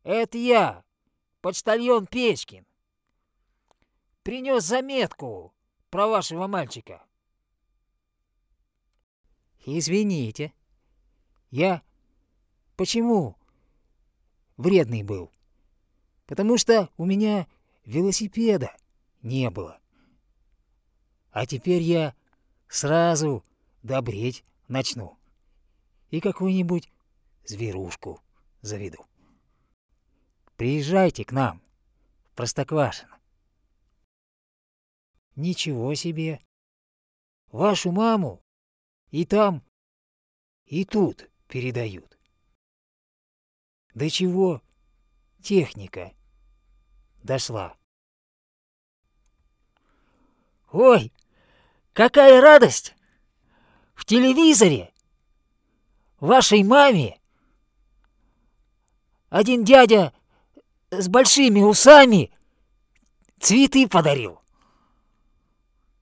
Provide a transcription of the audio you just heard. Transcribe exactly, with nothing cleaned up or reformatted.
Это я, почтальон Печкин. Принес заметку про вашего мальчика. Извините, я почему вредный был? Потому что у меня велосипеда не было. А теперь я сразу добреть начну и какую-нибудь зверушку заведу. Приезжайте к нам в Простоквашино. Ничего себе! Вашу маму и там, и тут передают. До чего техника дошла? Ой, какая радость! В телевизоре вашей маме один дядя с большими усами цветы подарил.